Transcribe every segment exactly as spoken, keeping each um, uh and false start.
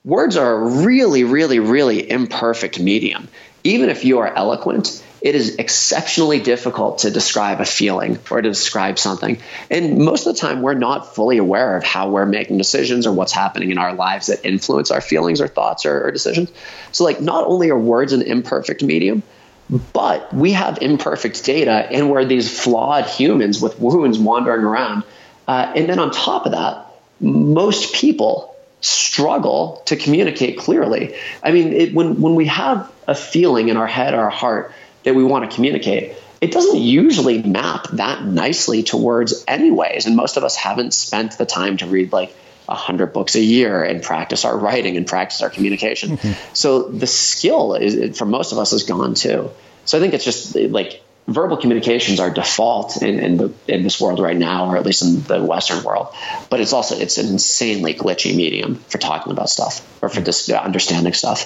words are a really, really, really imperfect medium. Even if you are eloquent, it is exceptionally difficult to describe a feeling or to describe something. And most of the time, we're not fully aware of how we're making decisions or what's happening in our lives that influence our feelings or thoughts or, or decisions. So like, not only are words an imperfect medium, but we have imperfect data, and we're these flawed humans with wounds wandering around. Uh, and then on top of that, most people struggle to communicate clearly. I mean, it, when when we have a feeling in our head or our heart that we want to communicate, it doesn't usually map that nicely to words anyways. And most of us haven't spent the time to read like a hundred books a year and practice our writing and practice our communication. Mm-hmm. So the skill is, for most of us, is gone too. So I think it's just like verbal communications are default in, in, the, in this world right now, or at least in the Western world. But it's also, it's an insanely glitchy medium for talking about stuff or for just understanding stuff.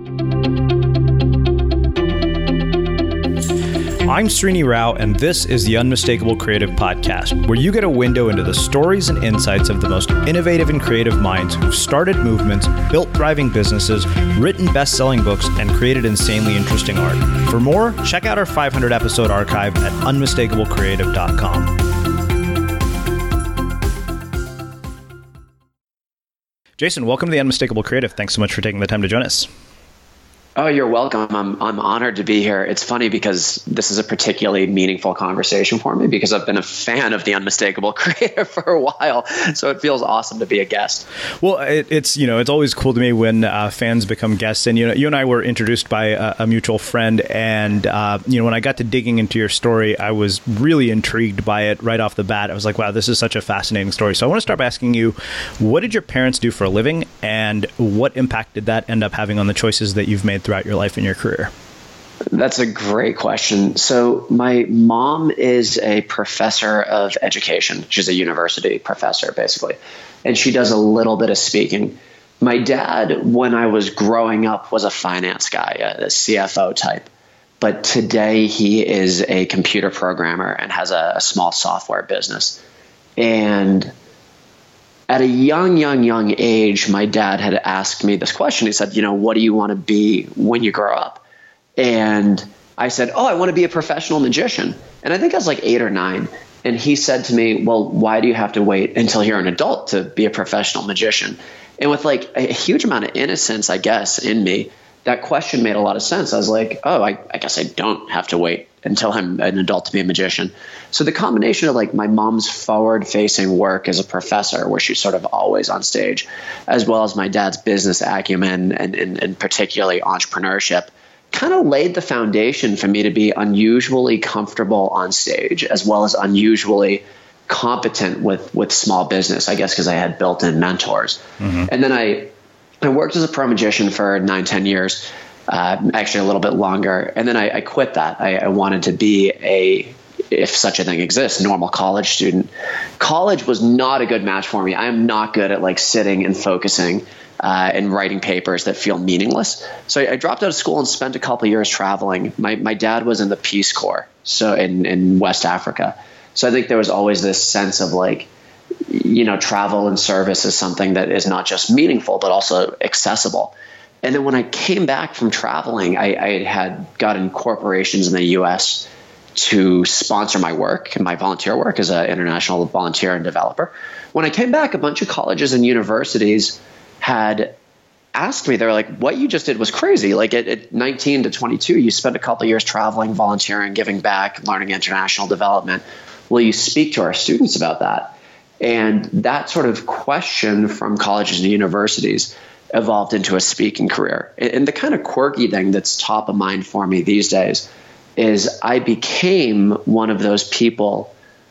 I'm Srini Rao, and this is the Unmistakable Creative Podcast, where you get a window into the stories and insights of the most innovative and creative minds who've started movements, built thriving businesses, written best-selling books, and created insanely interesting art. For more, check out our five hundred episode archive at unmistakable creative dot com. Jason, welcome to the Unmistakable Creative. Thanks so much for taking the time to join us. Oh, you're welcome. I'm I'm honored to be here. It's funny because this is a particularly meaningful conversation for me because I've been a fan of the Unmistakable Creative for a while. So it feels awesome to be a guest. Well, it, it's, you know, it's always cool to me when uh, fans become guests. And, you know, you and I were introduced by a, a mutual friend. And, uh, you know, when I got to digging into your story, I was really intrigued by it right off the bat. I was like, wow, this is such a fascinating story. So I want to start by asking you, what did your parents do for a living? And what impact did that end up having on the choices that you've made throughout your life and your career? That's a great question. So my mom is a professor of education. She's a university professor, basically, and she does a little bit of speaking. My dad, when I was growing up, was a finance guy, a C F O type. But today he is a computer programmer and has a, a small software business. And at a young, young, young age, my dad had asked me this question. He said, you know, what do you want to be when you grow up? And I said, oh, I want to be a professional magician. And I think I was like eight or nine. And he said to me, well, why do you have to wait until you're an adult to be a professional magician? And with like a huge amount of innocence, I guess, in me, that question made a lot of sense. I was like, oh, I, I guess I don't have to wait until I'm an adult to be a magician. So the combination of like my mom's forward facing work as a professor, where she's sort of always on stage, as well as my dad's business acumen and, and, and particularly entrepreneurship, kind of laid the foundation for me to be unusually comfortable on stage, as well as unusually competent with, with small business, I guess, because I had built-in mentors. Mm-hmm. And then I, I worked as a pro magician for nine, ten years, uh, actually a little bit longer. And then I, I quit that. I, I wanted to be a, if such a thing exists, normal college student. College was not a good match for me. I am not good at like sitting and focusing uh, and writing papers that feel meaningless. So I, I dropped out of school and spent a couple of years traveling. My my dad was in the Peace Corps, so in, in West Africa. So I think there was always this sense of like, you know, travel and service is something that is not just meaningful, but also accessible. And then when I came back from traveling, I, I had gotten corporations in the U S to sponsor my work and my volunteer work as an international volunteer and developer. When I came back, a bunch of colleges and universities had asked me, they were like, what you just did was crazy. Like at, at nineteen to twenty-two, you spent a couple of years traveling, volunteering, giving back, learning international development. Will you speak to our students about that? And that sort of question from colleges and universities evolved into a speaking career. And the kind of quirky thing that's top of mind for me these days is I became one of those people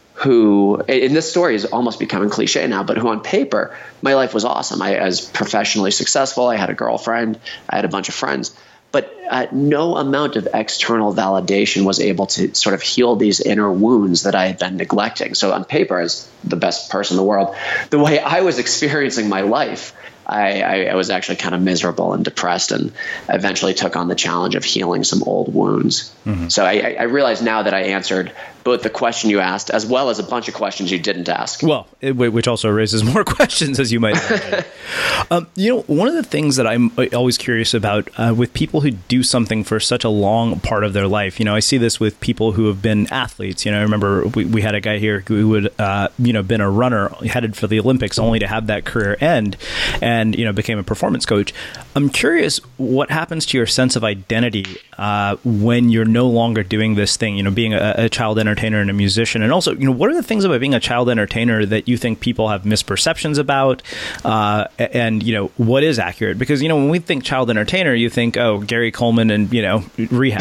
who, and this story is almost becoming cliche now, but who on paper, my life was awesome. I was professionally successful. I had a girlfriend. I had a bunch of friends. But uh, no amount of external validation was able to sort of heal these inner wounds that I had been neglecting. So on paper, as the best person in the world, the way I was experiencing my life, I, I, I was actually kind of miserable and depressed, and eventually took on the challenge of healing some old wounds. Mm-hmm. So I, I realize now that I answered both the question you asked as well as a bunch of questions you didn't ask. Well, it, which also raises more questions, as you might imagine. um, you know, one of the things that I'm always curious about uh, with people who do something for such a long part of their life, you know, I see this with people who have been athletes. You know, I remember we, we had a guy here who had, uh, you know, been a runner headed for the Olympics only to have that career end and, you know, became a performance coach. I'm curious what happens to your sense of identity uh, when you're no longer doing this thing, you know, being a, a child entertainer and a musician. And also, you know, what are the things about being a child entertainer that you think people have misperceptions about? Uh, and, you know, what is accurate? Because, you know, when we think child entertainer, you think, oh, Gary Coleman and, you know, rehab.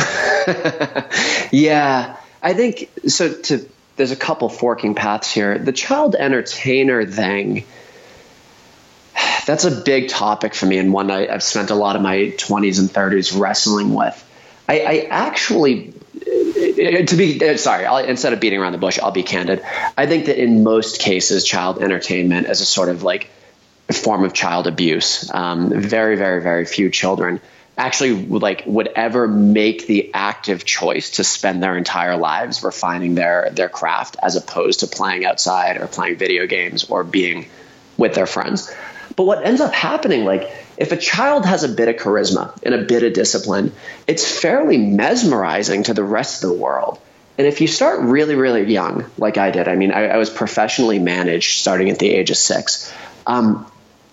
Yeah, I think so. To there's a couple forking paths here. The child entertainer thing, that's a big topic for me, and one I, I've spent a lot of my twenties and thirties wrestling with. I, I actually, to be sorry, I'll, instead of beating around the bush, I'll be candid. I think that in most cases, child entertainment is a sort of like form of child abuse. Um, very, very, very few children actually would like would ever make the active choice to spend their entire lives refining their their craft as opposed to playing outside or playing video games or being with their friends. But what ends up happening, like if a child has a bit of charisma and a bit of discipline, it's fairly mesmerizing to the rest of the world. And if you start really, really young, like I did, I mean, I, I was professionally managed starting at the age of six. Um,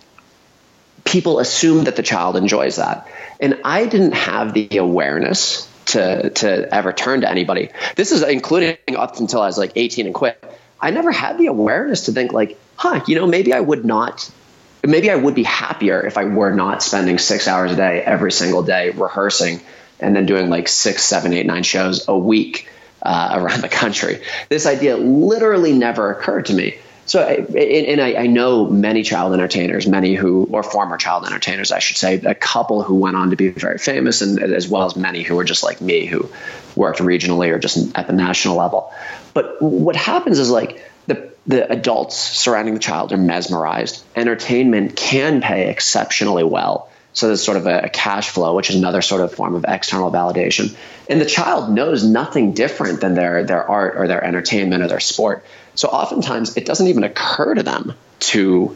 people assume that the child enjoys that. And I didn't have the awareness to, to ever turn to anybody. This is including up until I was like eighteen and quit. I never had the awareness to think like, huh, you know, maybe I would not Maybe I would be happier if I were not spending six hours a day every single day rehearsing and then doing like six, seven, eight, nine shows a week uh, around the country. This idea literally never occurred to me. So, and, and I, I know many child entertainers, many who, or former child entertainers, I should say, a couple who went on to be very famous, and as well as many who were just like me, who worked regionally or just at the national level. But what happens is like, The, the adults surrounding the child are mesmerized. Entertainment can pay exceptionally well. So there's sort of a, a cash flow, which is another sort of form of external validation. And the child knows nothing different than their, their art or their entertainment or their sport. So oftentimes it doesn't even occur to them to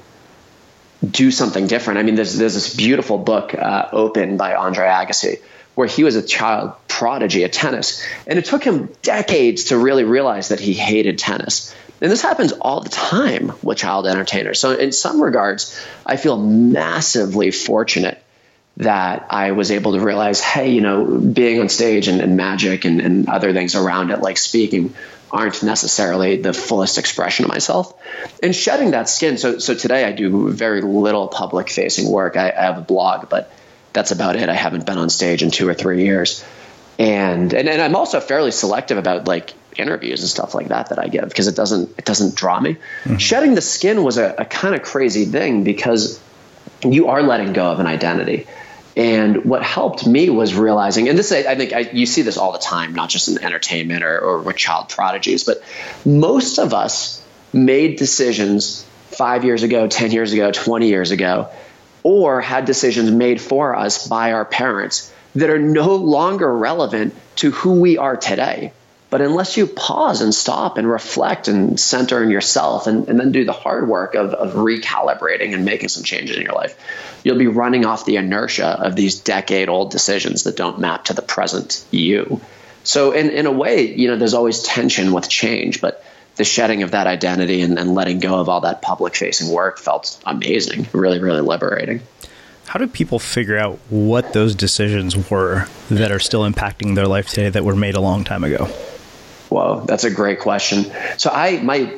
do something different. I mean, there's, there's this beautiful book, uh, Open by Andre Agassi, where he was a child prodigy at tennis. And it took him decades to really realize that he hated tennis. And this happens all the time with child entertainers. So in some regards, I feel massively fortunate that I was able to realize, hey, you know, being on stage and, and magic and, and other things around it, like speaking, aren't necessarily the fullest expression of myself. And shedding that skin. So so today I do very little public facing work. I, I have a blog, but that's about it. I haven't been on stage in two or three years. And and, and I'm also fairly selective about like interviews and stuff like that that I give because it doesn't it doesn't draw me. Mm-hmm. Shedding the skin was a, a kind of crazy thing because you are letting go of an identity. And what helped me was realizing, and this I, I think I, you see this all the time, not just in entertainment or, or with child prodigies, but most of us made decisions five years ago, ten years ago, twenty years ago, or had decisions made for us by our parents that are no longer relevant to who we are today. But unless you pause and stop and reflect and center in yourself and, and then do the hard work of, of recalibrating and making some changes in your life, you'll be running off the inertia of these decade-old decisions that don't map to the present you. So in, in a way, you know, there's always tension with change, but the shedding of that identity and, and letting go of all that public-facing work felt amazing, really, really liberating. How do people figure out what those decisions were that are still impacting their life today that were made a long time ago? Whoa, that's a great question. So I, my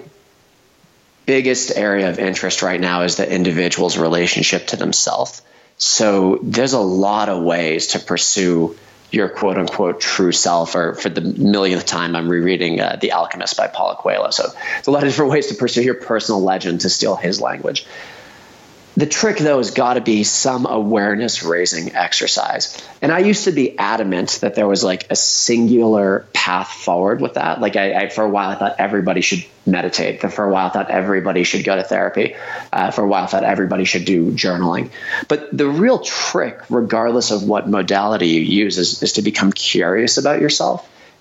biggest area of interest right now is the individual's relationship to themselves. So there's a lot of ways to pursue your quote unquote true self, or for the millionth time, I'm rereading uh, The Alchemist by Paulo Coelho. So there's a lot of different ways to pursue your personal legend, to steal his language. The trick, though, has got to be some awareness-raising exercise. And I used to be adamant that there was like a singular path forward with that. Like I, I for a while, I thought everybody should meditate. For a while, I thought everybody should go to therapy. Uh, for a while, I thought everybody should do journaling. But the real trick, regardless of what modality you use, is, is to become curious about yourself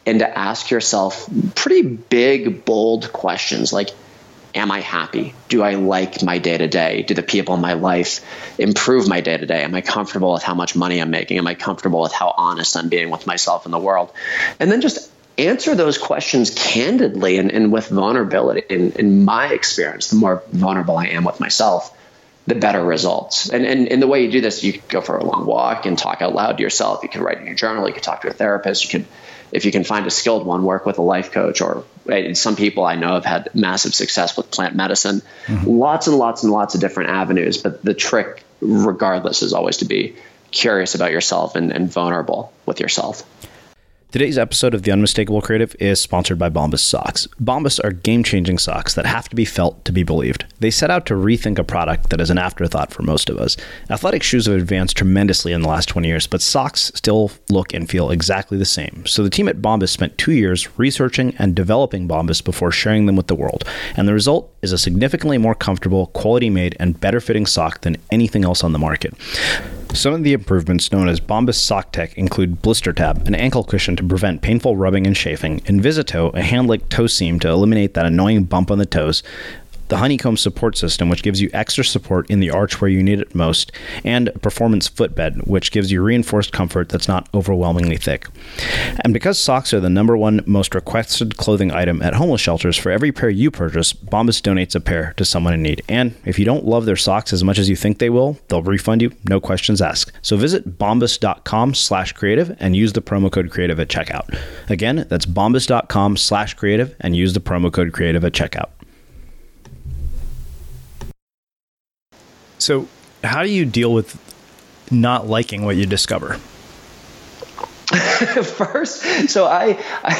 and to ask yourself pretty big, bold questions like, am I happy? Do I like my day-to-day? Do the people in my life improve my day-to-day? Am I comfortable with how much money I'm making? Am I comfortable with how honest I'm being with myself and the world? And then just answer those questions candidly and, and with vulnerability. In, in my experience, the more vulnerable I am with myself, the better results. And, and and the way you do this, you could go for a long walk and talk out loud to yourself. You can write in your journal. You can talk to a therapist. You can, if you can find a skilled one, work with a life coach. Or right, some people I know have had massive success with plant medicine. Mm-hmm. Lots and lots and lots of different avenues. But the trick, regardless, is always to be curious about yourself and, and vulnerable with yourself. Today's episode of The Unmistakable Creative is sponsored by Bombas Socks. Bombas are game-changing socks that have to be felt to be believed. They set out to rethink a product that is an afterthought for most of us. Athletic shoes have advanced tremendously in the last twenty years, but socks still look and feel exactly the same. So the team at Bombas spent two years researching and developing Bombas before sharing them with the world. And the result is a significantly more comfortable, quality-made, and better-fitting sock than anything else on the market. Some of the improvements known as Bombas Sock Tech include Blister Tab, an ankle cushion to prevent painful rubbing and chafing, Invisito, a hand-like toe seam to eliminate that annoying bump on the toes, the Honeycomb support system, which gives you extra support in the arch where you need it most, and Performance Footbed, which gives you reinforced comfort that's not overwhelmingly thick. And because socks are the number one most requested clothing item at homeless shelters, for every pair you purchase, Bombas donates a pair to someone in need. And if you don't love their socks as much as you think they will, they'll refund you, no questions asked. So visit bombas.com slash creative and use the promo code creative at checkout. Again, that's bombas.com slash creative and use the promo code creative at checkout. So how do you deal with not liking what you discover? First, so I,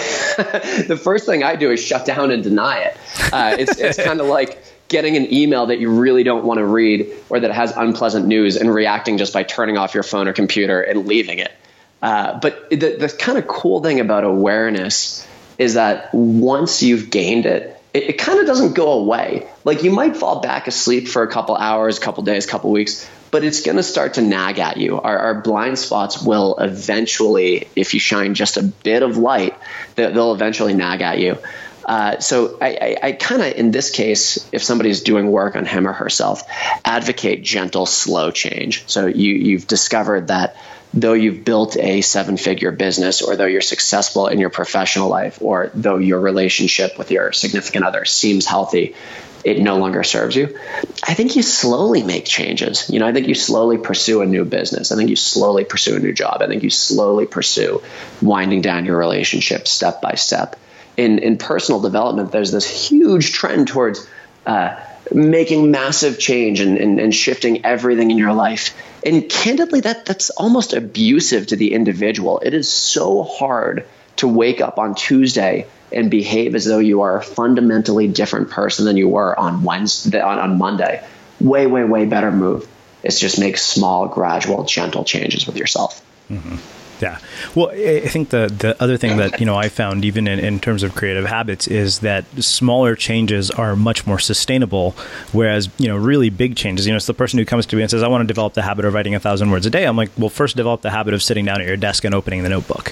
I the first thing I do is shut down and deny it. Uh, it's it's kind of like getting an email that you really don't want to read or that has unpleasant news and reacting just by turning off your phone or computer and leaving it. Uh, but the, the kind of cool thing about awareness is that once you've gained it, it, it kind of doesn't go away. Like you might fall back asleep for a couple hours, a couple days, a couple weeks, but it's going to start to nag at you. Our, our blind spots will eventually, if you shine just a bit of light, they'll eventually nag at you. Uh, so I, I, I kind of, in this case, if somebody's doing work on him or herself, advocate gentle, slow change. So you, you've discovered that though you've built a seven-figure business, or though you're successful in your professional life, or though your relationship with your significant other seems healthy, it no longer serves you. I think you slowly make changes. You know, I think you slowly pursue a new business. I think you slowly pursue a new job. I think you slowly pursue winding down your relationship step by step. In in personal development, there's this huge trend towards uh, making massive change and, and, and shifting everything in your life. And candidly, that that's almost abusive to the individual. It is so hard to wake up on Tuesday and behave as though you are a fundamentally different person than you were on Wednesday, on, on Monday. Way, way, way better move is just make small, gradual, gentle changes with yourself. Mm-hmm. Yeah. Well, I think the, the other thing that, you know, I found even in, in terms of creative habits is that smaller changes are much more sustainable, whereas, you know, really big changes, you know, it's the person who comes to me and says, I want to develop the habit of writing a thousand words a day. I'm like, well, first develop the habit of sitting down at your desk and opening the notebook.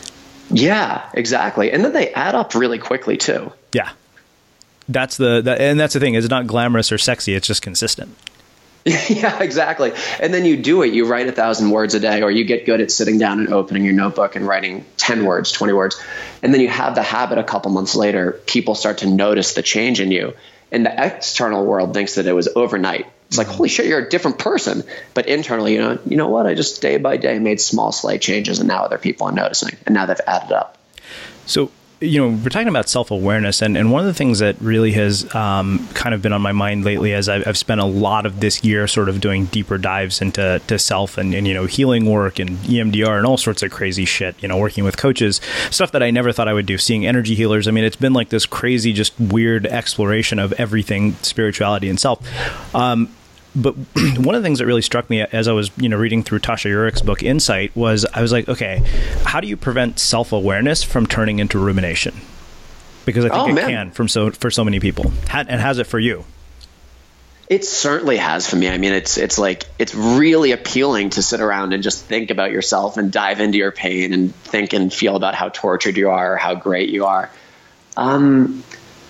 Yeah, exactly. And then they add up really quickly too. Yeah. That's the, the and that's the thing. It's not glamorous or sexy. It's just consistent. Yeah, exactly. And then you do it. You write a thousand words a day, or you get good at sitting down and opening your notebook and writing ten words, twenty words. And then you have the habit a couple months later, people start to notice the change in you. And the external world thinks that it was overnight. It's like, holy shit, you're a different person. But internally, you know, you know what? I just day by day made small, slight changes, and now other people are noticing. And now they've added up. So, you know, we're talking about self-awareness, and, and one of the things that really has um, kind of been on my mind lately as I've, I've spent a lot of this year sort of doing deeper dives into to self and, and, you know, healing work and E M D R and all sorts of crazy shit, you know, working with coaches, stuff that I never thought I would do, seeing energy healers. I mean, it's been like this crazy, just weird exploration of everything, spirituality and self. Um, But one of the things that really struck me as I was, you know, reading through Tasha Eurich's book, Insight, was I was like, okay, how do you prevent self-awareness from turning into rumination? Because I think oh, it man. can from so for so many people. And has it for you? It certainly has for me. I mean, it's it's like it's really appealing to sit around and just think about yourself and dive into your pain and think and feel about how tortured you are or how great you are. Um,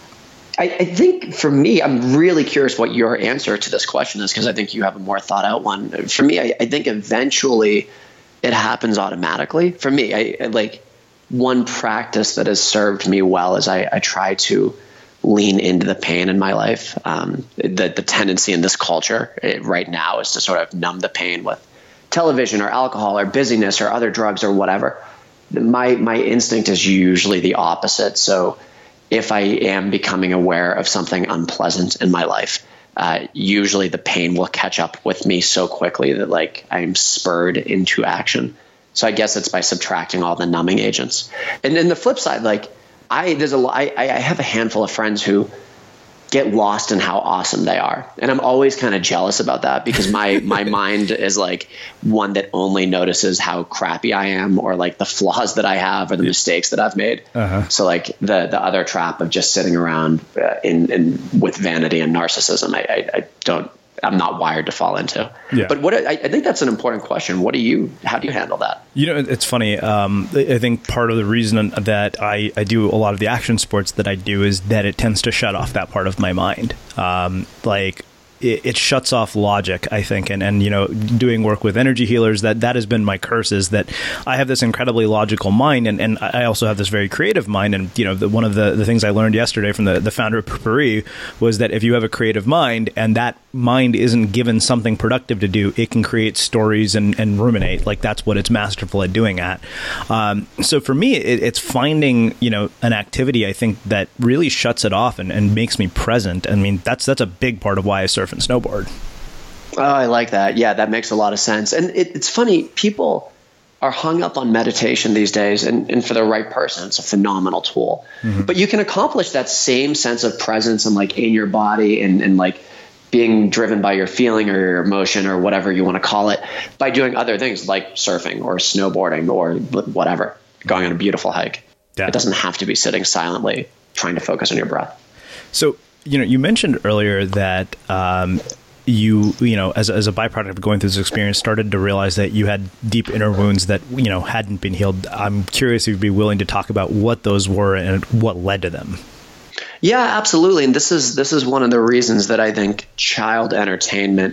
I, I think for me, I'm really curious what your answer to this question is, because I think you have a more thought out one. For me, I, I think eventually it happens automatically. For me, I, I like one practice that has served me well is I, I try to lean into the pain in my life. Um, the, the tendency in this culture it, right now is to sort of numb the pain with television or alcohol or busyness or other drugs or whatever. My, my instinct is usually the opposite. So if I am becoming aware of something unpleasant in my life, uh, usually the pain will catch up with me so quickly that like I'm spurred into action. So I guess it's by subtracting all the numbing agents. And then the flip side, like, I there's a I, I have a handful of friends who get lost in how awesome they are, and I'm always kind of jealous about that because my my mind is like one that only notices how crappy I am or like the flaws that I have or the mistakes that I've made. Uh-huh. So like the the other trap of just sitting around uh, in in with vanity and narcissism, I, I, I don't. I'm not wired to fall into. Yeah. But what I, I think that's an important question. What do you, how do you handle that? You know, it's funny. Um, I think part of the reason that I, I do a lot of the action sports that I do is that it tends to shut off that part of my mind. Um, like it, it shuts off logic, I think. And, and, you know, doing work with energy healers, that, that has been my curse, is that I have this incredibly logical mind. And, and I also have this very creative mind. And, you know, the, one of the, the things I learned yesterday from the, the founder of Puri was that if you have a creative mind and that mind isn't given something productive to do, it can create stories and, and ruminate. Like that's what it's masterful at doing at. Um, so for me, it, it's finding, you know, an activity, I think, that really shuts it off and, and makes me present. I mean, that's, that's a big part of why I surf and snowboard. Oh, I like that. Yeah, that makes a lot of sense. And it, it's funny, people are hung up on meditation these days, and, and for the right person, it's a phenomenal tool. Mm-hmm. But you can accomplish that same sense of presence and like in your body and, and like being driven by your feeling or your emotion or whatever you want to call it by doing other things like surfing or snowboarding or whatever, going on a beautiful hike. Yeah. It doesn't have to be sitting silently trying to focus on your breath. So, you know, you mentioned earlier that um, you, you know, as, as a byproduct of going through this experience, started to realize that you had deep inner wounds that, you know, hadn't been healed. I'm curious if you'd be willing to talk about what those were and what led to them. Yeah, absolutely. And this is this is one of the reasons that I think child entertainment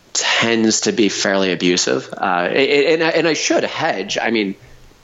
tends to be fairly abusive. Uh, and, and I should hedge. I mean,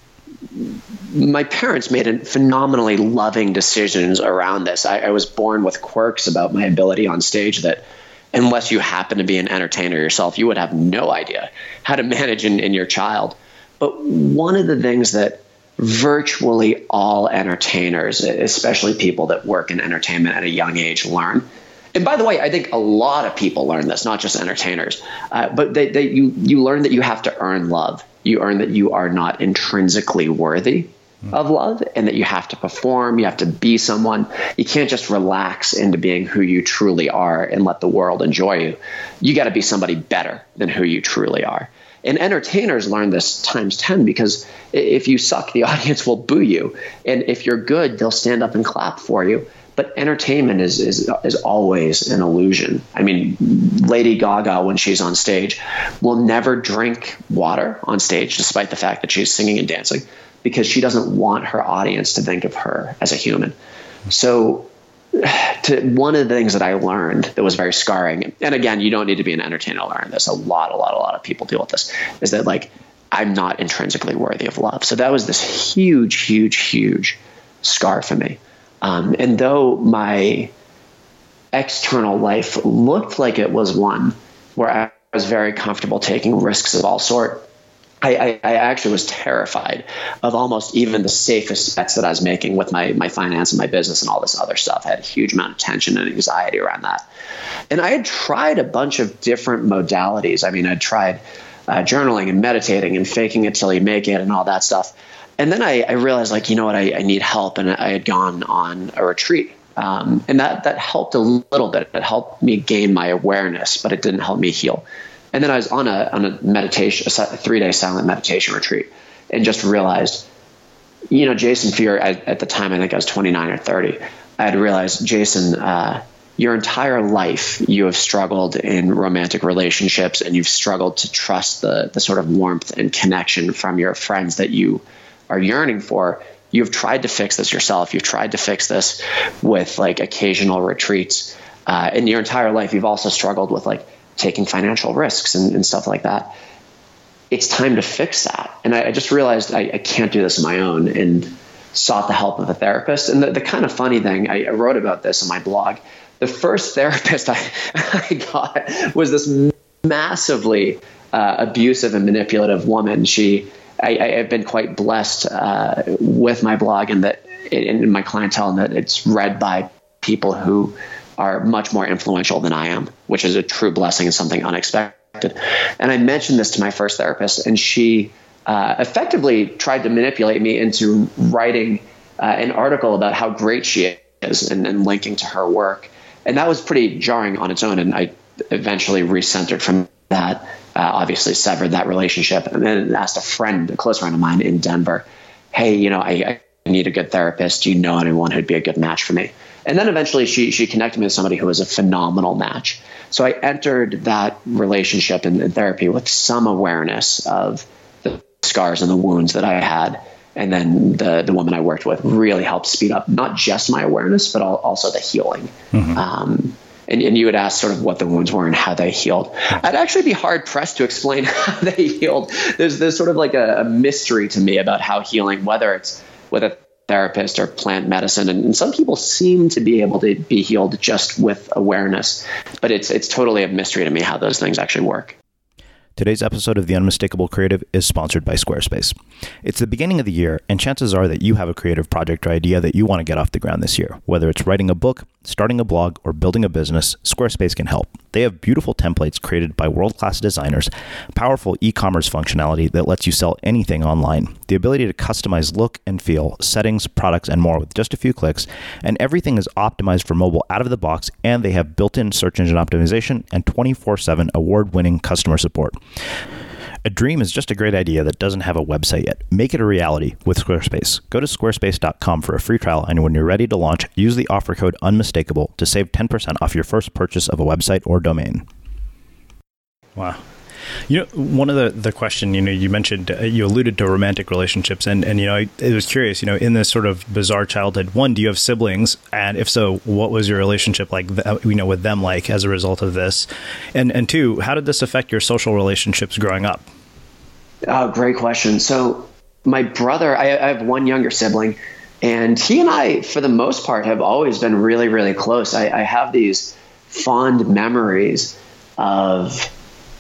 my parents made phenomenally loving decisions around this. I, I was born with quirks about my ability on stage that, unless you happen to be an entertainer yourself, you would have no idea how to manage in, in your child. But one of the things that virtually all entertainers, especially people that work in entertainment at a young age, learn. And by the way, I think a lot of people learn this, not just entertainers, uh, but they, they, you, you learn that you have to earn love. You earn that you are not intrinsically worthy mm. of love, and that you have to perform. You have to be someone. You can't just relax into being who you truly are and let the world enjoy you. You got to be somebody better than who you truly are. And entertainers learn this times ten, because if you suck, the audience will boo you. And if you're good, they'll stand up and clap for you. But entertainment is, is, is always an illusion. I mean, Lady Gaga, when she's on stage, will never drink water on stage, despite the fact that she's singing and dancing, because she doesn't want her audience to think of her as a human. So to, one of the things that I learned that was very scarring, and again, you don't need to be an entertainer to learn this. A lot, a lot, a lot of people deal with this, is that like, I'm not intrinsically worthy of love. So that was this huge, huge, huge scar for me. Um, and though my external life looked like it was one where I was very comfortable taking risks of all sort, I, I, I actually was terrified of almost even the safest bets that I was making with my, my finance and my business and all this other stuff. I had a huge amount of tension and anxiety around that. And I had tried a bunch of different modalities. I mean, I'd tried uh, journaling and meditating and faking it till you make it and all that stuff. And then I, I realized, like, you know what, I, I need help. And I had gone on a retreat. Um, and that, that helped a little bit. It helped me gain my awareness, but it didn't help me heal. And then I was on a on a meditation, a three-day silent meditation retreat, and just realized, you know, Jason Fear, I, at the time, I think I was twenty-nine or thirty, I had realized, Jason, uh, your entire life you have struggled in romantic relationships, and you've struggled to trust the the sort of warmth and connection from your friends that you are yearning for. You've tried to fix this yourself. You've tried to fix this with like occasional retreats. Uh, in your entire life, you've also struggled with like taking financial risks and, and stuff like that. It's time to fix that. And I, I just realized I, I can't do this on my own, and sought the help of a therapist. And the, the kind of funny thing, I, I wrote about this on my blog. The first therapist I, I got was this massively uh, abusive and manipulative woman. She, I, I have been quite blessed uh, with my blog and that it, and my clientele, and that it's read by people who are much more influential than I am, which is a true blessing and something unexpected. And I mentioned this to my first therapist, and she uh, effectively tried to manipulate me into writing uh, an article about how great she is and, and linking to her work. And that was pretty jarring on its own. And I eventually recentered from that, uh, obviously severed that relationship, and then asked a friend, a close friend of mine in Denver, hey, you know, I, I need a good therapist. Do you know anyone who'd be a good match for me? And then eventually she she connected me with somebody who was a phenomenal match. So I entered that relationship and, and therapy with some awareness of the scars and the wounds that I had. And then the the woman I worked with really helped speed up not just my awareness, but also the healing. Mm-hmm. Um, and, and you would ask sort of what the wounds were and how they healed. I'd actually be hard pressed to explain how they healed. There's there's sort of like a, a mystery to me about how healing, whether it's with a therapist or plant medicine, and, and some people seem to be able to be healed just with awareness, but it's it's totally a mystery to me how those things actually work. Today's episode of The Unmistakable Creative is sponsored by Squarespace. It's the beginning of the year, and chances are that you have a creative project or idea that you want to get off the ground this year. Whether it's writing a book, starting a blog, or building a business, Squarespace can help. They have beautiful templates created by world-class designers, powerful e-commerce functionality that lets you sell anything online, the ability to customize look and feel, settings, products, and more with just a few clicks, and everything is optimized for mobile out of the box, and they have built-in search engine optimization and twenty-four seven award-winning customer support. A dream is just a great idea that doesn't have a website yet. Make it a reality with Squarespace. Go to squarespace dot com for a free trial, and when you're ready to launch, use the offer code UNMISTAKABLE to save ten percent off your first purchase of a website or domain. Wow. You know, one of the, the question, you know, you mentioned, uh, you alluded to romantic relationships, and, and, you know, I, I was curious, you know, in this sort of bizarre childhood, one, do you have siblings? And if so, what was your relationship like, th- you know, with them like as a result of this? And, and two, how did this affect your social relationships growing up? Oh, great question. So my brother, I, I have one younger sibling, and he and I, for the most part, have always been really, really close. I, I have these fond memories of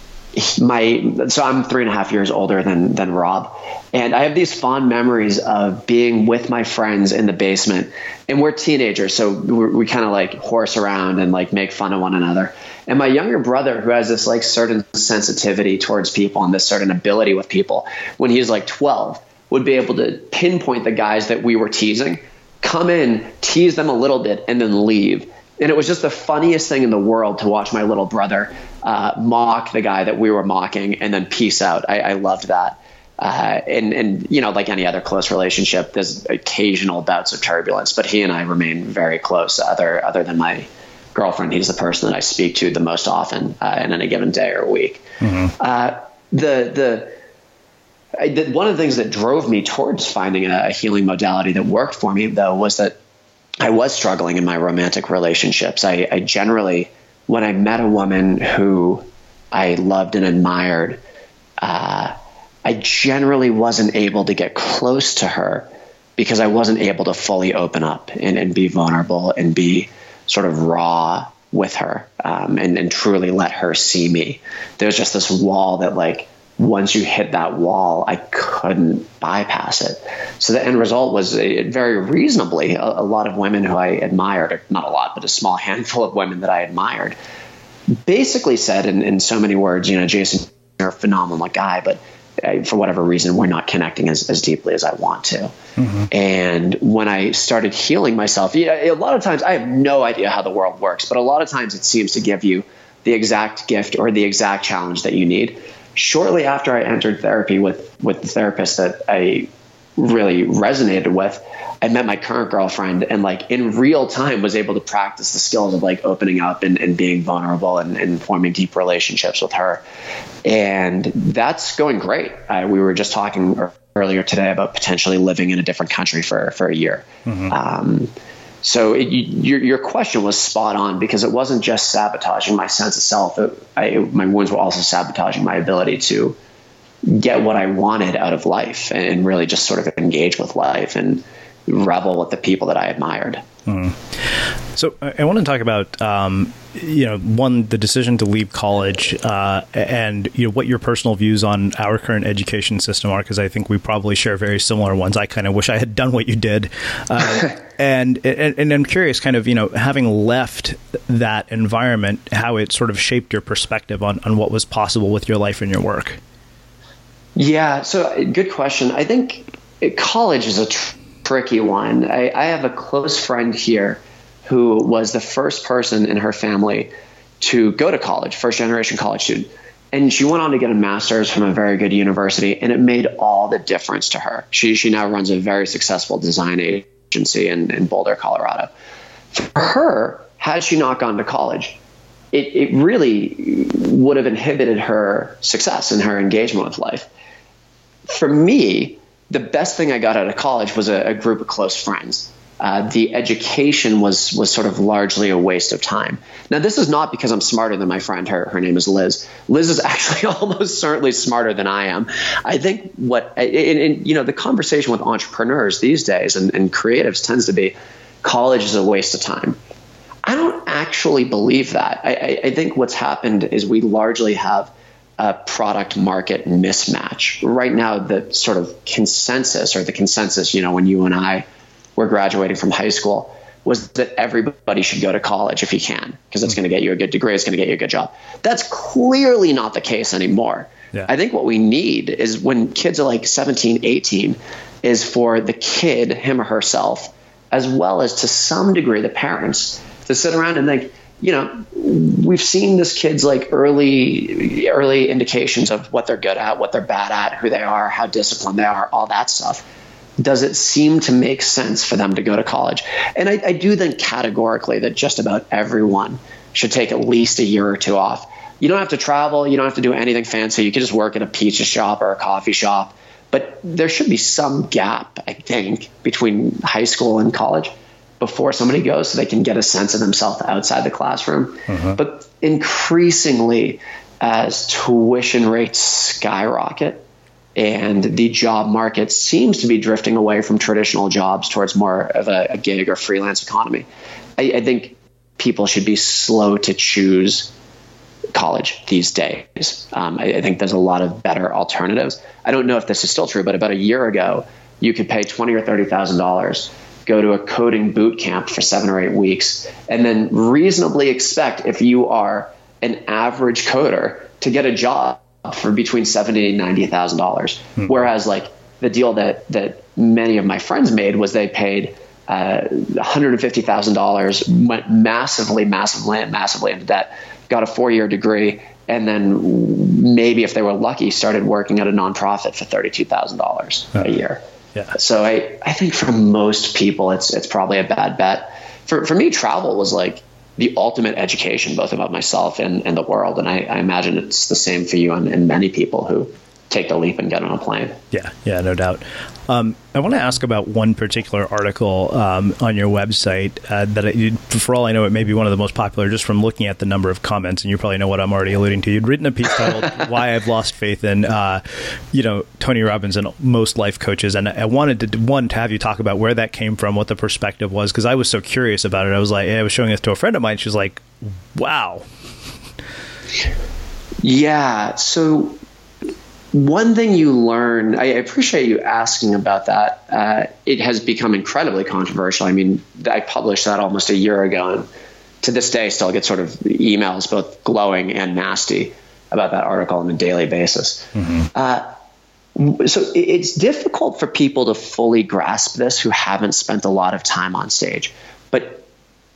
my, so I'm three and a half years older than, than Rob. And I have these fond memories of being with my friends in the basement, and we're teenagers. So we're, we kind of like horse around and like make fun of one another. And my younger brother, who has this like certain sensitivity towards people and this certain ability with people, when he's like twelve, would be able to pinpoint the guys that we were teasing, come in, tease them a little bit, and then leave. And it was just the funniest thing in the world to watch my little brother uh, mock the guy that we were mocking and then peace out. I, I loved that. Uh, and, and, you know, like any other close relationship, there's occasional bouts of turbulence, but he and I remain very close. Other, other than my girlfriend, he's the person that I speak to the most often uh, in any given day or week. Mm-hmm. Uh, the, the, I, the, one of the things that drove me towards finding a, a healing modality that worked for me, though, was that I was struggling in my romantic relationships. I, I generally, when I met a woman who I loved and admired, uh, I generally wasn't able to get close to her because I wasn't able to fully open up and, and be vulnerable and be sort of raw with her um, and, and truly let her see me. There's just this wall that, like, once you hit that wall, I couldn't bypass it. So the end result was a, very reasonably a, a lot of women who I admired, or not a lot, but a small handful of women that I admired, basically said in, in so many words, you know, Jason, you're a phenomenal guy, but uh, for whatever reason, we're not connecting as, as deeply as I want to. Mm-hmm. And when I started healing myself, you know, a lot of times I have no idea how the world works, but a lot of times it seems to give you the exact gift or the exact challenge that you need. Shortly after I entered therapy with, with the therapist that I really resonated with, I met my current girlfriend and like in real time was able to practice the skills of like opening up and, and being vulnerable and, and forming deep relationships with her. And that's going great. Uh, we were just talking earlier today about potentially living in a different country for, for a year. Mm-hmm. Um, so it, you, your, your question was spot on, because it wasn't just sabotaging my sense of self. It, I, my wounds were also sabotaging my ability to get what I wanted out of life and really just sort of engage with life and revel with the people that I admired. Mm. So I want to talk about, um, you know, one, the decision to leave college, uh, and, you know, what your personal views on our current education system are, because I think we probably share very similar ones. I kind of wish I had done what you did. Uh, and, and, and I'm curious, kind of, you know, having left that environment, how it sort of shaped your perspective on, on what was possible with your life and your work. Yeah. So good question. I think college is a tr- tricky one. I, I have a close friend here who was the first person in her family to go to college, first generation college student. And she went on to get a master's from a very good university, and it made all the difference to her. She she now runs a very successful design agency in, in Boulder, Colorado. For her, had she not gone to college, it, it really would have inhibited her success and her engagement with life. For me, the best thing I got out of college was a, a group of close friends. Uh, the education was was sort of largely a waste of time. Now, this is not because I'm smarter than my friend. Her her name is Liz. Liz is actually almost certainly smarter than I am. I think what and, and, you know, the conversation with entrepreneurs these days and, and creatives tends to be college is a waste of time. I don't actually believe that. I, I, I think what's happened is we largely have a product market mismatch. Right now, the sort of consensus or the consensus, you know, when you and I were graduating from high school, was that everybody should go to college if you can, because it's going to get you a good degree, it's going to get you a good job. That's clearly not the case anymore. Yeah. I think what we need is when kids are like seventeen, eighteen, is for the kid, him or herself, as well as to some degree the parents, to sit around and think, you know, we've seen this kid's like early, early indications of what they're good at, what they're bad at, who they are, how disciplined they are, all that stuff. Does it seem to make sense for them to go to college? And I, I do think categorically that just about everyone should take at least a year or two off. You don't have to travel. You don't have to do anything fancy. You can just work at a pizza shop or a coffee shop. But there should be some gap, I think, between high school and college before somebody goes, so they can get a sense of themselves outside the classroom. Uh-huh. But increasingly, as tuition rates skyrocket and the job market seems to be drifting away from traditional jobs towards more of a, a gig or freelance economy, I, I think people should be slow to choose college these days. Um, I, I think there's a lot of better alternatives. I don't know if this is still true, but about a year ago, you could pay twenty thousand dollars or thirty thousand dollars, go to a coding boot camp for seven or eight weeks, and then reasonably expect, if you are an average coder, to get a job for between seventy thousand dollars and ninety thousand dollars. Hmm. Whereas like the deal that, that many of my friends made was they paid uh, one hundred fifty thousand dollars, went massively, massively, massively into debt, got a four-year degree, and then maybe if they were lucky, started working at a nonprofit for thirty-two thousand dollars oh. a year. Yeah. So I, I think for most people, it's it's probably a bad bet. For for me, travel was like the ultimate education, both about myself and, and the world. And I, I imagine it's the same for you and, and many people who take the leap and get on a plane. Yeah, yeah, no doubt. Um, I want to ask about one particular article um, on your website uh, that, I, for all I know, it may be one of the most popular just from looking at the number of comments, and you probably know what I'm already alluding to. You'd written a piece titled "Why I've Lost Faith in, uh, you know, Tony Robbins and most life coaches," and I wanted to one to have you talk about where that came from, what the perspective was, because I was so curious about it. I was like, I was showing this to a friend of mine. She was like, "Wow." Yeah. So. One thing you learn, I appreciate you asking about that. Uh, it has become incredibly controversial. I mean, I published that almost a year ago, and to this day, still get sort of emails, both glowing and nasty, about that article on a daily basis. Mm-hmm. Uh, so it's difficult for people to fully grasp this who haven't spent a lot of time on stage. But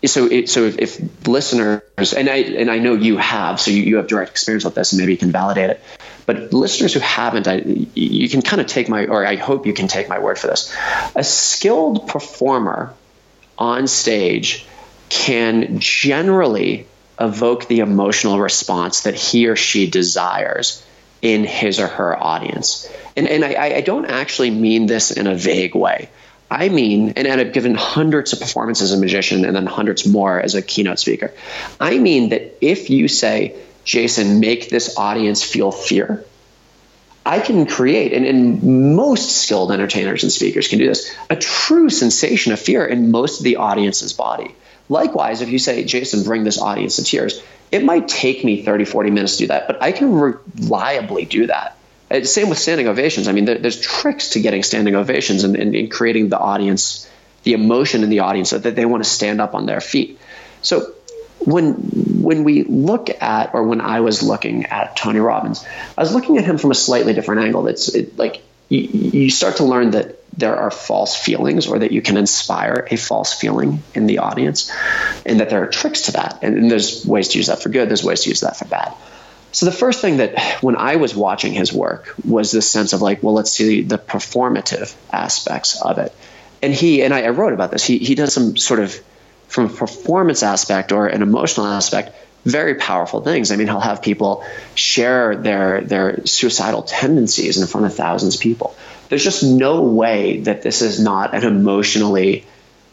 so it, so if, if listeners, and I and I know you have, so you, you have direct experience with this, and maybe you can validate it. But listeners who haven't, I, you can kind of take my, or I hope you can take my word for this. A skilled performer on stage can generally evoke the emotional response that he or she desires in his or her audience. And and I, I don't actually mean this in a vague way. I mean, and I've given hundreds of performances as a magician and then hundreds more as a keynote speaker. I mean that if you say, Jason, make this audience feel fear, I can create, and, and most skilled entertainers and speakers can do this, a true sensation of fear in most of the audience's body. Likewise, if you say, Jason, bring this audience to tears, it might take me thirty, forty minutes to do that, but I can reliably do that. Same with standing ovations. I mean, there, there's tricks to getting standing ovations and, and, and creating the audience, the emotion in the audience so that they want to stand up on their feet. So when when we look at, or when I was looking at Tony Robbins, I was looking at him from a slightly different angle. It's it, like you, you start to learn that there are false feelings, or that you can inspire a false feeling in the audience, and that there are tricks to that. And, and there's ways to use that for good. There's ways to use that for bad. So the first thing that when I was watching his work was this sense of like, well, let's see the performative aspects of it. And he, and I, I wrote about this, he, he does some sort of, from a performance aspect or an emotional aspect, very powerful things. I mean, he'll have people share their, their suicidal tendencies in front of thousands of people. There's just no way that this is not an emotionally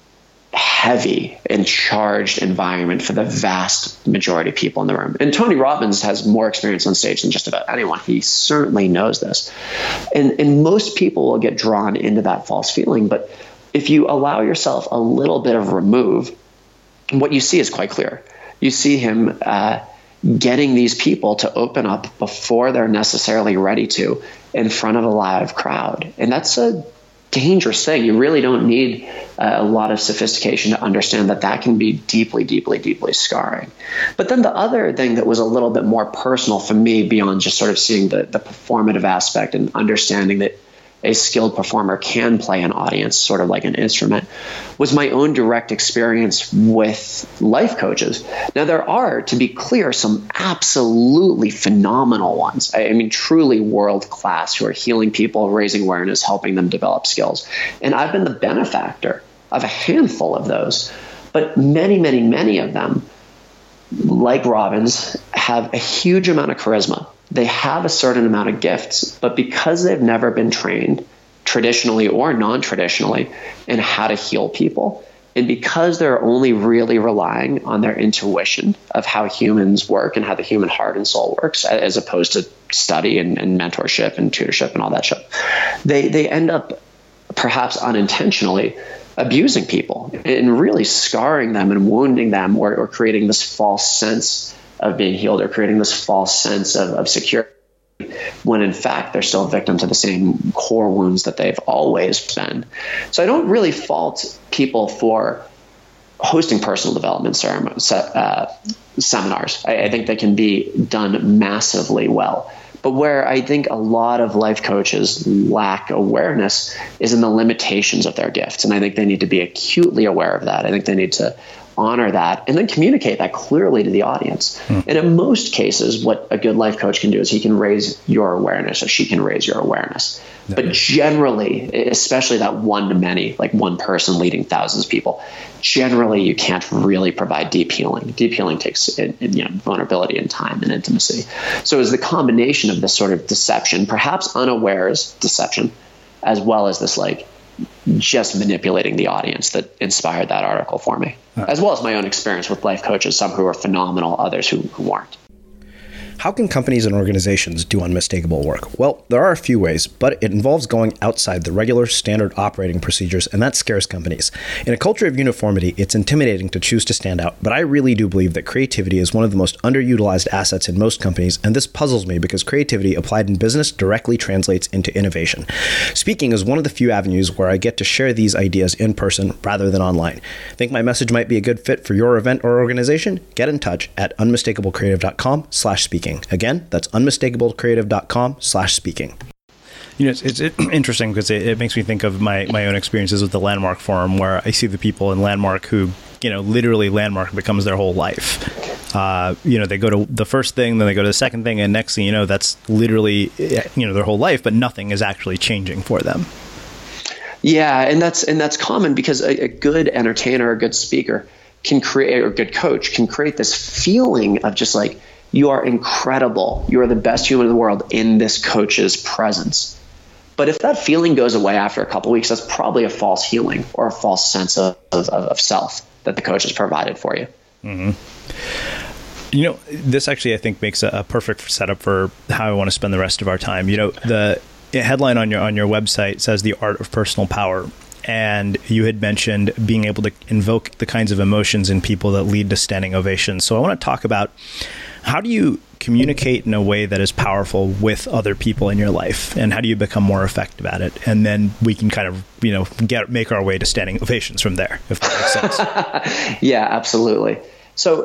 heavy and charged environment for the vast majority of people in the room. And Tony Robbins has more experience on stage than just about anyone. He certainly knows this. And, and most people will get drawn into that false feeling. But if you allow yourself a little bit of remove, what you see is quite clear. You see him uh, getting these people to open up before they're necessarily ready to in front of a live crowd. And that's a dangerous thing. You really don't need uh, a lot of sophistication to understand that that can be deeply, deeply, deeply scarring. But then the other thing that was a little bit more personal for me, beyond just sort of seeing the, the performative aspect and understanding that a skilled performer can play an audience sort of like an instrument, was my own direct experience with life coaches. Now, there are, to be clear, some absolutely phenomenal ones. I mean, truly world-class, who are healing people, raising awareness, helping them develop skills. And I've been the benefactor of a handful of those. But many, many, many of them, like Robbins, have a huge amount of charisma. They have a certain amount of gifts, but because they've never been trained traditionally or non-traditionally in how to heal people, and because they're only really relying on their intuition of how humans work and how the human heart and soul works, as opposed to study and, and mentorship and tutorship and all that stuff, they, they end up perhaps unintentionally abusing people and really scarring them and wounding them, or, or creating this false sense of being healed, or creating this false sense of, of security, when in fact they're still a victim to the same core wounds that they've always been. So I don't really fault people for hosting personal development ceremonies, uh, seminars. I, I think they can be done massively well. But where I think a lot of life coaches lack awareness is in the limitations of their gifts. And I think they need to be acutely aware of that. I think they need to honor that and then communicate that clearly to the audience. Mm. And in most cases, what a good life coach can do is he can raise your awareness, or she can raise your awareness. Yeah. But generally, especially that one to many, like one person leading thousands of people, generally you can't really provide deep healing. Deep healing takes you know, vulnerability and time and intimacy. So it's the combination of this sort of deception, perhaps unawares deception, as well as this like just manipulating the audience, that inspired that article for me, right, as well as my own experience with life coaches, some who are phenomenal, others who, who weren't. How can companies and organizations do unmistakable work? Well, there are a few ways, but it involves going outside the regular standard operating procedures, and that scares companies. In a culture of uniformity, it's intimidating to choose to stand out, but I really do believe that creativity is one of the most underutilized assets in most companies, and this puzzles me because creativity applied in business directly translates into innovation. Speaking is one of the few avenues where I get to share these ideas in person rather than online. Think my message might be a good fit for your event or organization? Get in touch at unmistakablecreative.com slash speaking. Again, that's unmistakablecreative.com slash speaking. You know, it's, it's interesting because it, it makes me think of my, my own experiences with the Landmark Forum, where I see the people in Landmark who you know, literally Landmark becomes their whole life. Uh, you know, they go to the first thing, then they go to the second thing, and next thing you know, that's literally, you know, their whole life, but nothing is actually changing for them. Yeah, and that's and that's common because a, a good entertainer, a good speaker can create, or a good coach can create this feeling of just like, you are incredible. You are the best human in the world in this coach's presence. But if that feeling goes away after a couple of weeks, that's probably a false healing or a false sense of, of, of self that the coach has provided for you. Mm-hmm. You know, this actually, I think, makes a, a perfect setup for how I want to spend the rest of our time. You know, the headline on your on your website says The Art of Personal Power. And you had mentioned being able to invoke the kinds of emotions in people that lead to standing ovations. So I want to talk about, how do you communicate in a way that is powerful with other people in your life, and how do you become more effective at it? And then we can kind of, you know, get make our way to standing ovations from there, if that makes sense. Yeah, absolutely. So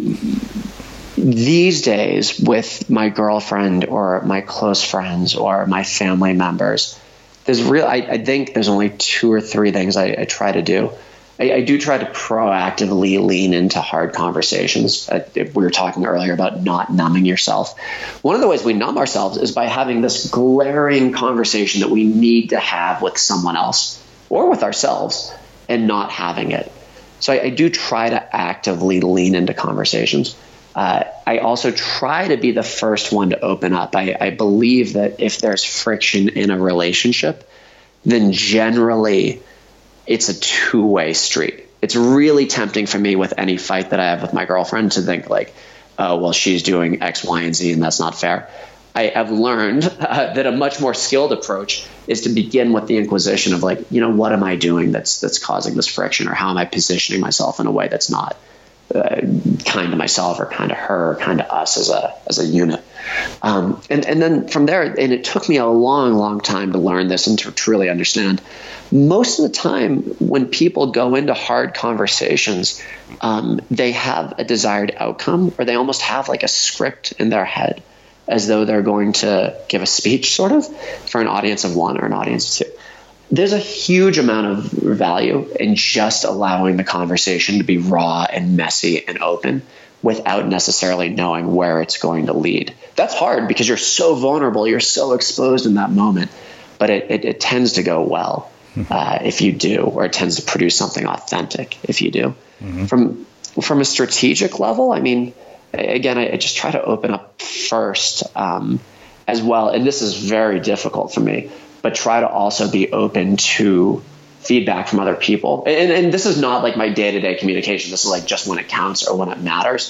these days, with my girlfriend or my close friends or my family members, there's real. I, I think there's only two or three things I, I try to do. I, I do try to proactively lean into hard conversations. Uh, we were talking earlier about not numbing yourself. One of the ways we numb ourselves is by having this glaring conversation that we need to have with someone else or with ourselves and not having it. So I, I do try to actively lean into conversations. Uh, I also try to be the first one to open up. I, I believe that if there's friction in a relationship, then generally it's a two-way street. It's really tempting for me with any fight that I have with my girlfriend to think like, oh, well, she's doing X, Y, and Z, and that's not fair. I have learned uh, that a much more skilled approach is to begin with the inquisition of like, you know, what am I doing that's that's causing this friction, or how am I positioning myself in a way that's not Uh, kind to myself or kind to her or kind to us as a as a unit. Um, and, and then from there, and it took me a long, long time to learn this and to truly understand, most of the time when people go into hard conversations, um, they have a desired outcome, or they almost have like a script in their head as though they're going to give a speech sort of for an audience of one or an audience of two. There's a huge amount of value in just allowing the conversation to be raw and messy and open without necessarily knowing where it's going to lead. That's hard because you're so vulnerable, you're so exposed in that moment, but it, it, it tends to go well uh, if you do, or it tends to produce something authentic if you do. Mm-hmm. From from a strategic level, I mean, again, I, I just try to open up first um, as well, and this is very difficult for me, but try to also be open to feedback from other people. And, and this is not like my day-to-day communication. This is like just when it counts or when it matters.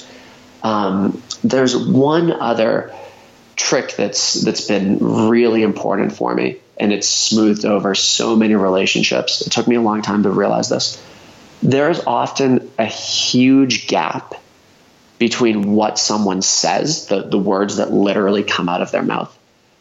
Um, there's one other trick that's that's been really important for me, and it's smoothed over so many relationships. It took me a long time to realize this. There's often a huge gap between what someone says, the, the words that literally come out of their mouth,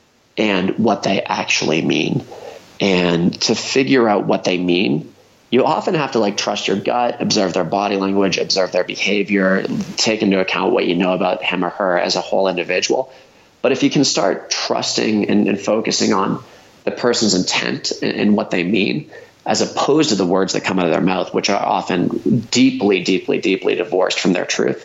and what they actually mean. And to figure out what they mean, you often have to like trust your gut, observe their body language, observe their behavior, take into account what you know about him or her as a whole individual. But if you can start trusting and, and focusing on the person's intent and, and what they mean, as opposed to the words that come out of their mouth, which are often deeply, deeply, deeply divorced from their truth,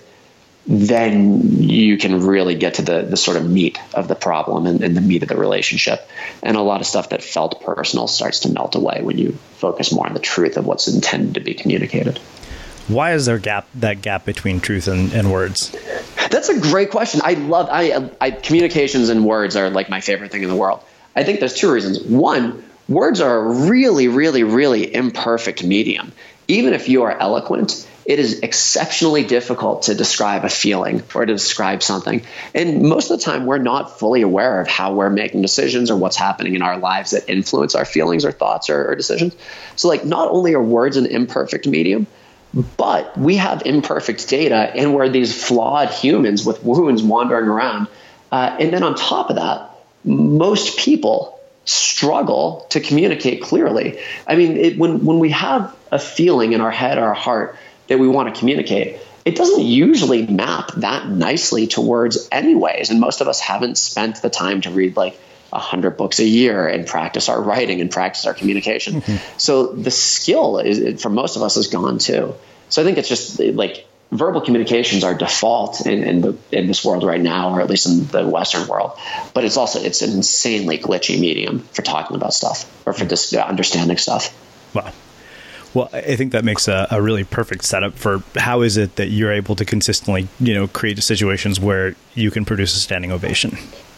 then you can really get to the the sort of meat of the problem and, and the meat of the relationship. And a lot of stuff that felt personal starts to melt away when you focus more on the truth of what's intended to be communicated. Why is there gap that gap between truth and, and words? That's a great question. I love I, I communications and words are like my favorite thing in the world. I think there's two reasons. One, words are a really, really, really imperfect medium. Even if you are eloquent, it is exceptionally difficult to describe a feeling or to describe something. And most of the time, we're not fully aware of how we're making decisions or what's happening in our lives that influence our feelings or thoughts or, or decisions. So like, not only are words an imperfect medium, but we have imperfect data, and we're these flawed humans with wounds wandering around. Uh, and then on top of that, most people struggle to communicate clearly. I mean, it, when when we have a feeling in our head or our heart that we want to communicate, it doesn't usually map that nicely to words anyways. And most of us haven't spent the time to read like a hundred books a year and practice our writing and practice our communication. Mm-hmm. So the skill is, for most of us, is gone too. So I think it's just like verbal communications are default in, in the in this world right now, or at least in the Western world. But it's also it's an insanely glitchy medium for talking about stuff or for just understanding stuff. Wow. Well, I think that makes a, a really perfect setup for how is it that you're able to consistently, you know, create situations where you can produce a standing ovation.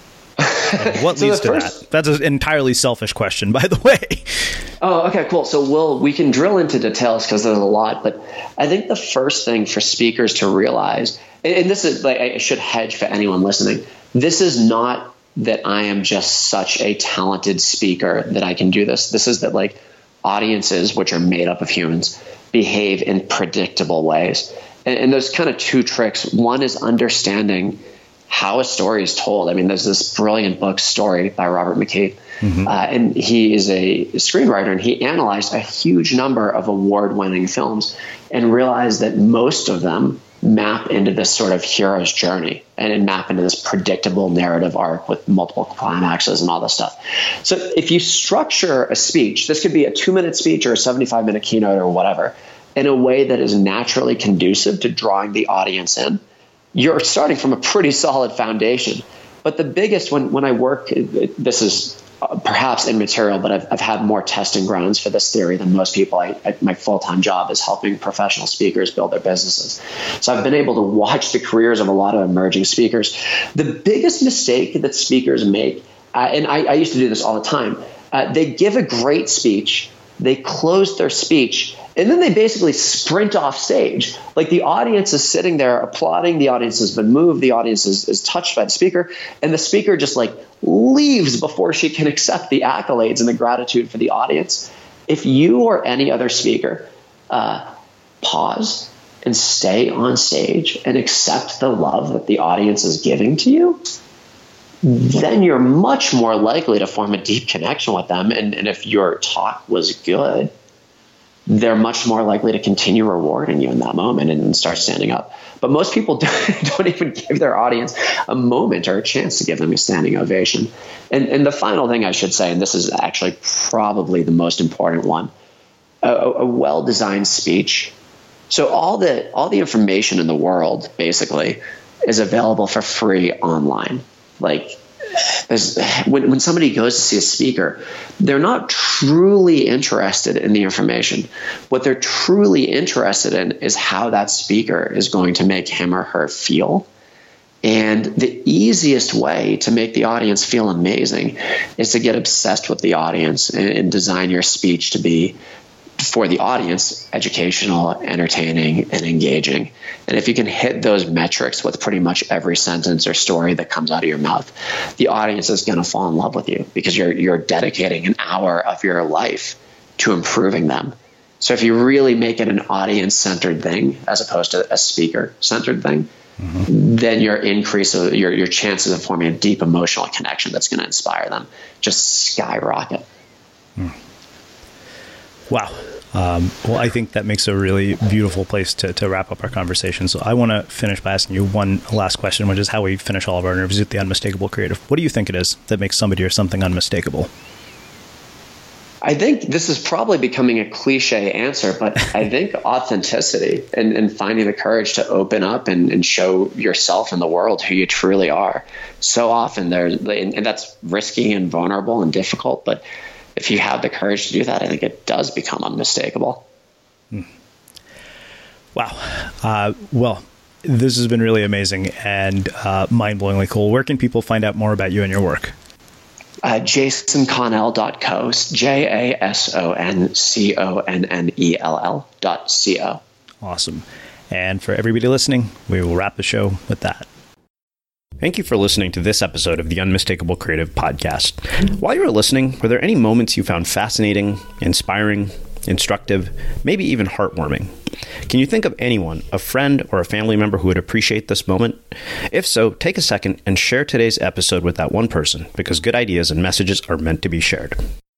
And what so leads to first, that? That's an entirely selfish question, by the way. Oh, okay, cool. So we'll, we can drill into details because there's a lot, but I think the first thing for speakers to realize, and, and this is like, I should hedge for anyone listening, this is not that I am just such a talented speaker that I can do this. This is that like audiences, which are made up of humans, behave in predictable ways. And, and there's kind of two tricks. One is understanding how a story is told. I mean, there's this brilliant book, Story, by Robert McKee. Mm-hmm. Uh, and he is a screenwriter, and he analyzed a huge number of award-winning films and realized that most of them map into this sort of hero's journey and map into this predictable narrative arc with multiple climaxes and all this stuff. So if you structure a speech, this could be a two-minute speech or a seventy-five minute keynote or whatever, in a way that is naturally conducive to drawing the audience in, you're starting from a pretty solid foundation. But the biggest, when, when I work, it, it, this is uh, perhaps immaterial, but I've, I've had more testing grounds for this theory than most people. I, I, my full-time job is helping professional speakers build their businesses. So I've been able to watch the careers of a lot of emerging speakers. The biggest mistake that speakers make, uh, and I, I used to do this all the time, uh, they give a great speech, they close their speech, and then they basically sprint off stage. Like the audience is sitting there applauding. The audience has been moved. The audience is, is touched by the speaker. And the speaker just like leaves before she can accept the accolades and the gratitude for the audience. If you or any other speaker uh, pause and stay on stage and accept the love that the audience is giving to you, then you're much more likely to form a deep connection with them. And, and if your talk was good, they're much more likely to continue rewarding you in that moment and start standing up. But most people don't, don't even give their audience a moment or a chance to give them a standing ovation. And, and the final thing I should say, and this is actually probably the most important one, a, a well-designed speech. So all the all the information in the world basically is available for free online. Like there's, when, when somebody goes to see a speaker, they're not truly interested in the information. What they're truly interested in is how that speaker is going to make him or her feel. And the easiest way to make the audience feel amazing is to get obsessed with the audience and, and design your speech to be, for the audience, educational, entertaining, and engaging. And if you can hit those metrics with pretty much every sentence or story that comes out of your mouth, the audience is going to fall in love with you because you're you're dedicating an hour of your life to improving them. So if you really make it an audience-centered thing as opposed to a speaker-centered thing, mm-hmm. then your increase of your your chances of forming a deep emotional connection that's going to inspire them just skyrocket. Mm. Wow. Um, well, I think that makes a really beautiful place to, to wrap up our conversation. So I want to finish by asking you one last question, which is how we finish all of our interviews with the unmistakable creative. What do you think it is that makes somebody or something unmistakable? I think this is probably becoming a cliche answer, but I think authenticity and, and finding the courage to open up and, and show yourself in the world who you truly are. So often there's, and that's risky and vulnerable and difficult, but if you have the courage to do that, I think it does become unmistakable. Hmm. Wow. Uh, well, this has been really amazing and uh, mind-blowingly cool. Where can people find out more about you and your work? Uh, jason connell dot co, J A S O N C O N N E L L dot C O. Awesome. And for everybody listening, we will wrap the show with that. Thank you for listening to this episode of the Unmistakable Creative Podcast. While you were listening, were there any moments you found fascinating, inspiring, instructive, maybe even heartwarming? Can you think of anyone, a friend or a family member who would appreciate this moment? If so, take a second and share today's episode with that one person, because good ideas and messages are meant to be shared.